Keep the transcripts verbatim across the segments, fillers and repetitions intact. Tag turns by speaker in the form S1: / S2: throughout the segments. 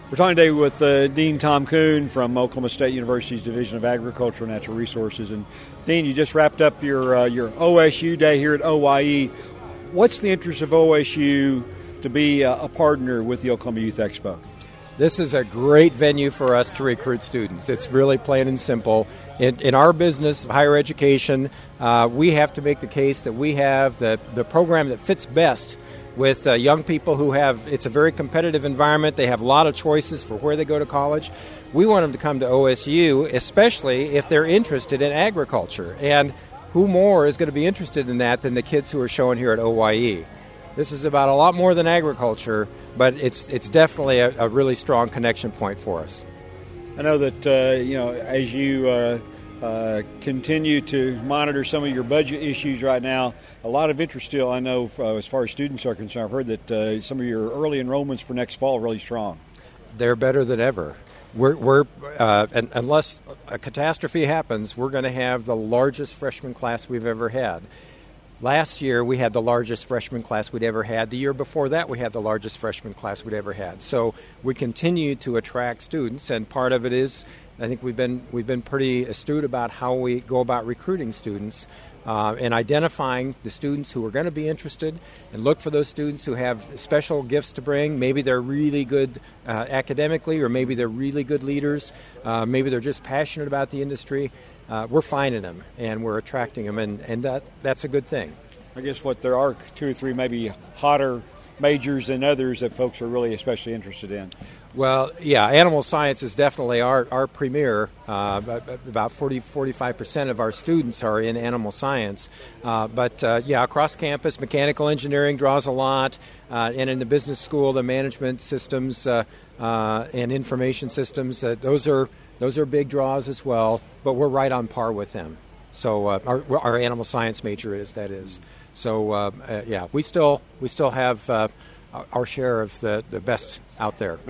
S1: We're talking today with uh, Dean Tom Kuhn from Oklahoma State University's Division of Agriculture and Natural Resources. And Dean, you just wrapped up your uh, your O S U day here at O Y E. What's the interest of O S U to be uh, a partner with the Oklahoma Youth Expo?
S2: This is a great venue for us to recruit students. It's really plain and simple. In, in our business, higher education, uh, we have to make the case that we have the, the program that fits best with uh, young people who have, it's a very competitive environment. They have a lot of choices for where they go to college. We want them to come to O S U, especially if they're interested in agriculture. And who more is going to be interested in that than the kids who are showing here at O Y E? This is about a lot more than agriculture, but it's it's definitely a, a really strong connection point for us.
S1: I know that, uh, you know, as you uh, uh, continue to monitor some of your budget issues right now, a lot of interest still, I know, uh, as far as students are concerned. I've heard that uh, some of your early enrollments for next fall are really strong.
S2: They're better than ever. We're, we're uh, and, unless a catastrophe happens, we're going to have the largest freshman class we've ever had. Last year, we had the largest freshman class we'd ever had. The year before that, we had the largest freshman class we'd ever had. So we continue to attract students, and part of it is, I think we've been we've been pretty astute about how we go about recruiting students uh, and identifying the students who are going to be interested, and look for those students who have special gifts to bring. Maybe they're really good uh, academically, or maybe they're really good leaders. Uh, maybe they're just passionate about the industry. Uh, we're finding them, and we're attracting them, and, and that that's a good thing.
S1: I guess what there are two or three maybe hotter majors than others that folks are really especially interested in.
S2: Well, yeah, animal science is definitely our, our premier. Uh, about forty, forty-five percent of our students are in animal science. Uh, but, uh, yeah, across campus, mechanical engineering draws a lot. Uh, and in the business school, the management systems uh, uh, and information systems, uh, those are those are big draws as well. But we're right on par with them. So uh, our, our animal science major is, that is. So, uh, uh, yeah, we still we still have uh, our share of the, the best out there.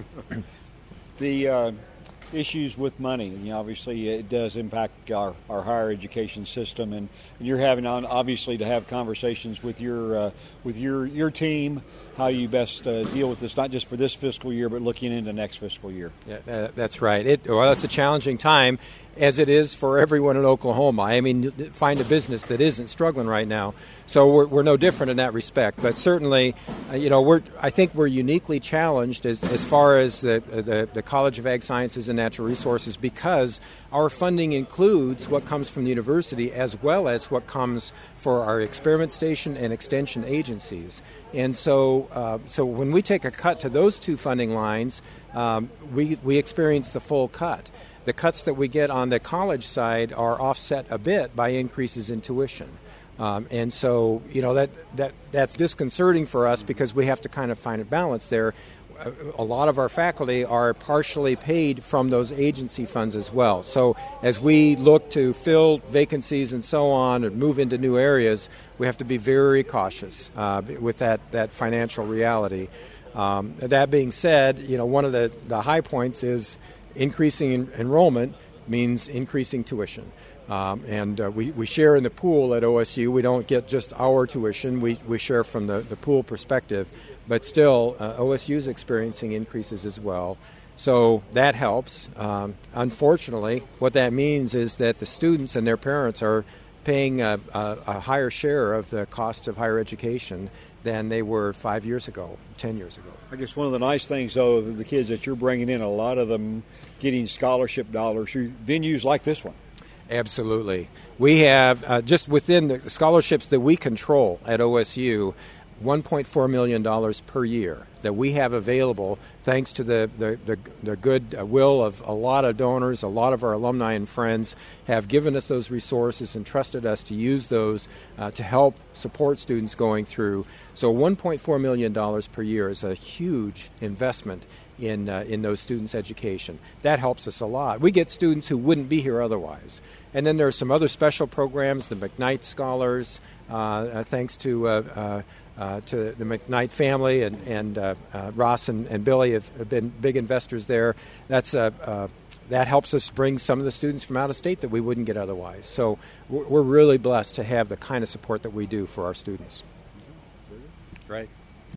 S1: The uh, issues with money, you know, obviously it does impact our, our higher education system, and, and you're having on obviously to have conversations with your uh, with your your team how you best uh, deal with this, not just for this fiscal year, but looking into next fiscal year.
S2: Yeah, uh, that's right. It, well, it's a challenging time, as it is for everyone in Oklahoma. I mean, find a business that isn't struggling right now. So we're, we're no different in that respect. But certainly, uh, you know, we're I think we're uniquely challenged as, as far as the, the the College of Ag Sciences and Natural Resources, because our funding includes what comes from the university as well as what comes for our experiment station and extension agencies. And so, uh, so when we take a cut to those two funding lines, um, we we experience the full cut. The cuts that we get on the college side are offset a bit by increases in tuition. Um, and so, you know, that, that that's disconcerting for us because we have to kind of find a balance there. A, a lot of our faculty are partially paid from those agency funds as well. So as we look to fill vacancies and so on and move into new areas, we have to be very cautious uh, with that, that financial reality. Um, that being said, you know, one of the, the high points is increasing en- enrollment means increasing tuition. Um, and uh, we, we share in the pool at O S U. We don't get just our tuition. We, we share from the, the pool perspective. But still, uh, O S U is experiencing increases as well. So that helps. Um, unfortunately, what that means is that the students and their parents are paying a, a, a higher share of the cost of higher education than they were five years ago, ten years ago.
S1: I guess one of the nice things, though, of the kids that you're bringing in, a lot of them getting scholarship dollars through venues like this one.
S2: Absolutely. We have, uh, just within the scholarships that we control at O S U, one point four million dollars per year that we have available thanks to the, the, the, the good will of a lot of donors. A lot of our alumni and friends have given us those resources and trusted us to use those uh, to help support students going through. So one point four million dollars per year is a huge investment in uh, in those students' education. That helps us a lot. We get students who wouldn't be here otherwise. And then there are some other special programs, the McKnight Scholars, uh, uh, thanks to uh, uh, uh, to the McKnight family, and, and uh, uh, Ross and, and Billy have, have been big investors there. That's uh, uh, that helps us bring some of the students from out of state that we wouldn't get otherwise. So we're, we're really blessed to have the kind of support that we do for our students.
S1: Right.